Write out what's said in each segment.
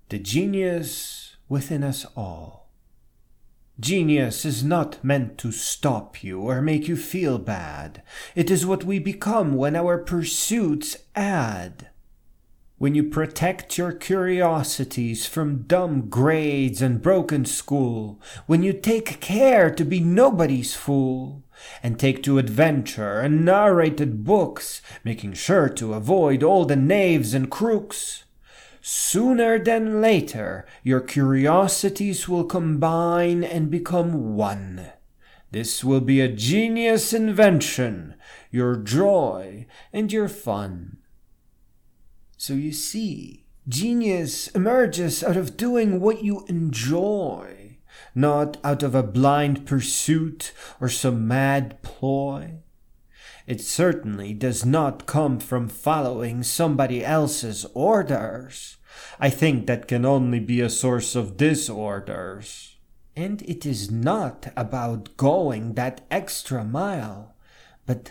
The genius within us all. Genius is not meant to stop you or make you feel bad. It is what we become when our pursuits add. When you protect your curiosities from dumb grades and broken school, when you take care to be nobody's fool, and take to adventure and narrated books, making sure to avoid all the knaves and crooks, sooner than later your curiosities will combine and become one. This will be a genius invention, your joy and your fun. So you see, genius emerges out of doing what you enjoy, not out of a blind pursuit or some mad ploy. It certainly does not come from following somebody else's orders. I think that can only be a source of disorders. And it is not about going that extra mile, but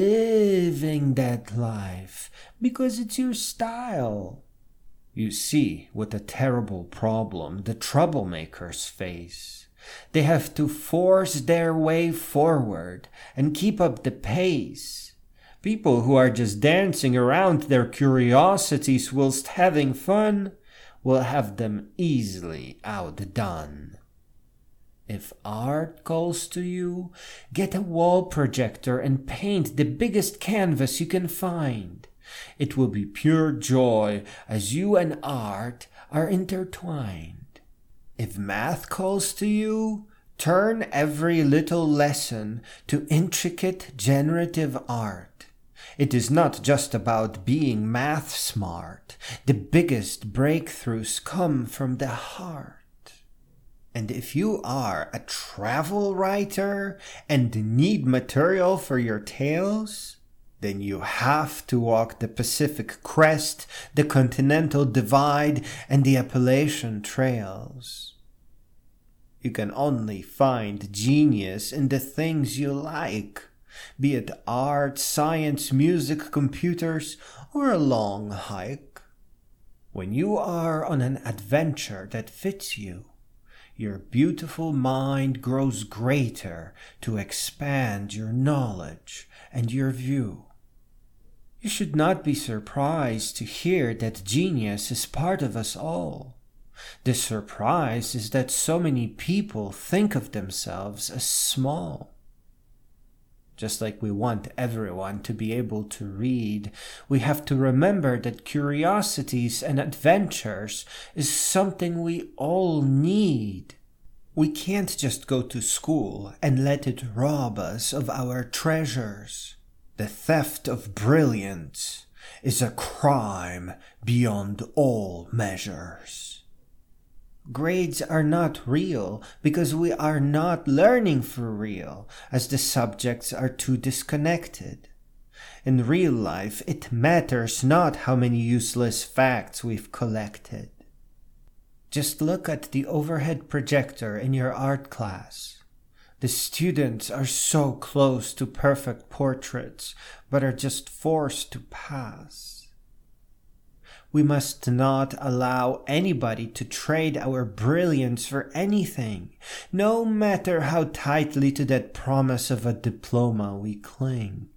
living that life, because it's your style. You see what a terrible problem the troublemakers face. They have to force their way forward and keep up the pace. People who are just dancing around their curiosities whilst having fun will have them easily outdone. If art calls to you, get a wall projector and paint the biggest canvas you can find. It will be pure joy as you and art are intertwined. If math calls to you, turn every little lesson to intricate generative art. It is not just about being math smart. The biggest breakthroughs come from the heart. And if you are a travel writer and need material for your tales, then you have to walk the Pacific Crest, the Continental Divide, and the Appalachian Trails. You can only find genius in the things you like, be it art, science, music, computers, or a long hike. When you are on an adventure that fits you, your beautiful mind grows greater to expand your knowledge and your view. You should not be surprised to hear that genius is part of us all. The surprise is that so many people think of themselves as small. Just like we want everyone to be able to read, we have to remember that curiosities and adventures is something we all need. We can't just go to school and let it rob us of our treasures. The theft of brilliance is a crime beyond all measures. Grades are not real because we are not learning for real, as the subjects are too disconnected. In real life, it matters not how many useless facts we've collected. Just look at the overhead projector in your art class. The students are so close to perfect portraits, but are just forced to pass. We must not allow anybody to trade our brilliance for anything, no matter how tightly to that promise of a diploma we cling.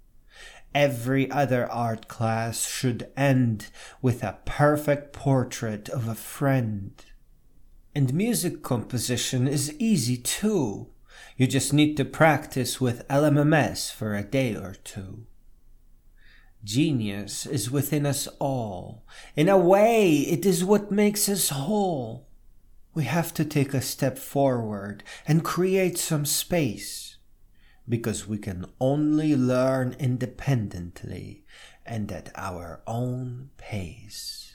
Every other art class should end with a perfect portrait of a friend. And music composition is easy too. You just need to practice with LMMS for a day or two. Genius is within us all. In a way, it is what makes us whole. We have to take a step forward and create some space, because we can only learn independently and at our own pace.